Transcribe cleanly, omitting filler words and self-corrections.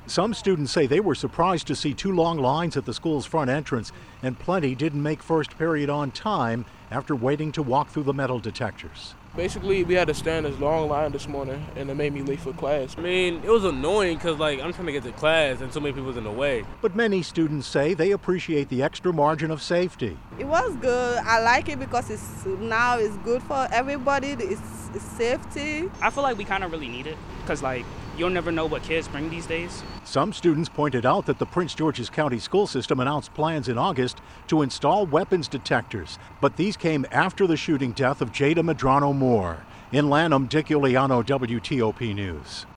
Some students say they were surprised to see 2 long lines at the school's front entrance, and plenty didn't make first period on time after waiting to walk through the metal detectors. Basically, we had to stand in this long line this morning, and it made me late for class. I mean, it was annoying because, I'm trying to get to class and so many people was in the way. But many students say they appreciate the extra margin of safety. It was good. I like it because it's good for everybody. It's safety. I feel like we kind of really need it because, you'll never know what kids bring these days. Some students pointed out that the Prince George's County school system announced plans in August to install weapons detectors, but these came after the shooting death of Jada Medrano Moore. In Lanham, Dick Uliano, WTOP News.